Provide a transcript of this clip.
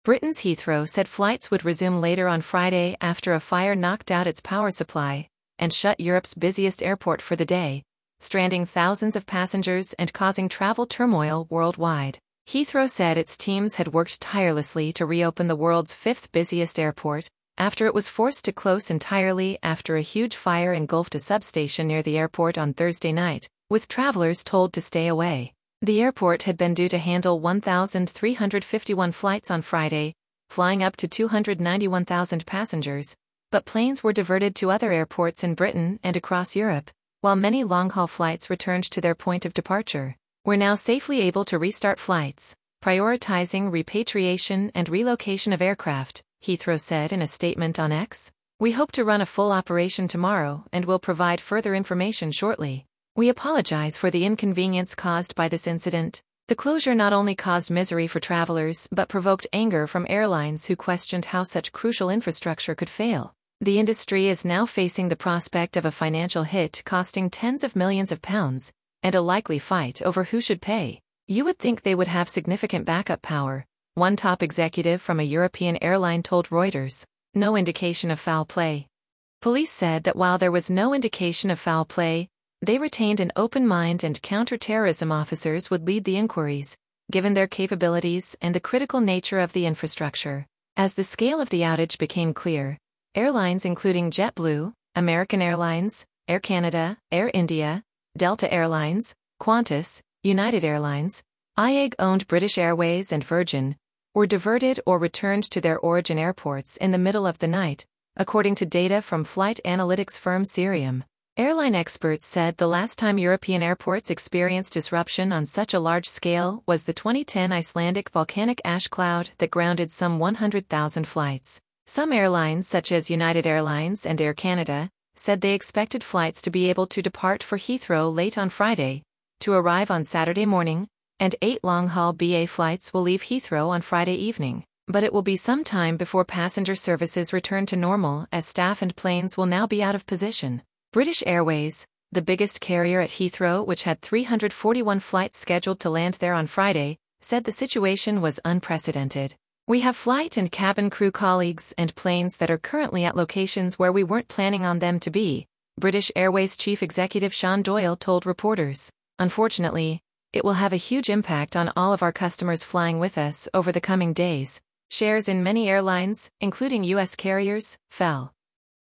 Britain's Heathrow said flights would resume later on Friday after a fire knocked out its power supply and shut Europe's busiest airport for the day, stranding thousands of passengers and causing travel turmoil worldwide. Heathrow said its teams had worked tirelessly to reopen the world's fifth busiest airport, after it was forced to close entirely after a huge fire engulfed a substation near the airport on Thursday night, with travelers told to stay away. The airport had been due to handle 1,351 flights on Friday, flying up to 291,000 passengers, but planes were diverted to other airports in Britain and across Europe, while many long-haul flights returned to their point of departure. We're now safely able to restart flights, prioritizing repatriation and relocation of aircraft, Heathrow said in a statement on X. We hope to run a full operation tomorrow and will provide further information shortly. We apologize for the inconvenience caused by this incident. The closure not only caused misery for travelers but provoked anger from airlines who questioned how such crucial infrastructure could fail. The industry is now facing the prospect of a financial hit costing tens of millions of pounds, and a likely fight over who should pay. You would think they would have significant backup power, one top executive from a European airline told Reuters. No indication of foul play. Police said that while there was no indication of foul play, they retained an open mind and counter-terrorism officers would lead the inquiries, given their capabilities and the critical nature of the infrastructure. As the scale of the outage became clear, airlines including JetBlue, American Airlines, Air Canada, Air India, Delta Airlines, Qantas, United Airlines, IAG-owned British Airways and Virgin, were diverted or returned to their origin airports in the middle of the night, according to data from flight analytics firm Cirium. Airline experts said the last time European airports experienced disruption on such a large scale was the 2010 Icelandic volcanic ash cloud that grounded some 100,000 flights. Some airlines such as United Airlines and Air Canada said they expected flights to be able to depart for Heathrow late on Friday, to arrive on Saturday morning, and 8 long-haul BA flights will leave Heathrow on Friday evening. But it will be some time before passenger services return to normal as staff and planes will now be out of position. British Airways, the biggest carrier at Heathrow which had 341 flights scheduled to land there on Friday, said the situation was unprecedented. We have flight and cabin crew colleagues and planes that are currently at locations where we weren't planning on them to be, British Airways chief executive Sean Doyle told reporters. Unfortunately, it will have a huge impact on all of our customers flying with us over the coming days. Shares in many airlines, including U.S. carriers, fell.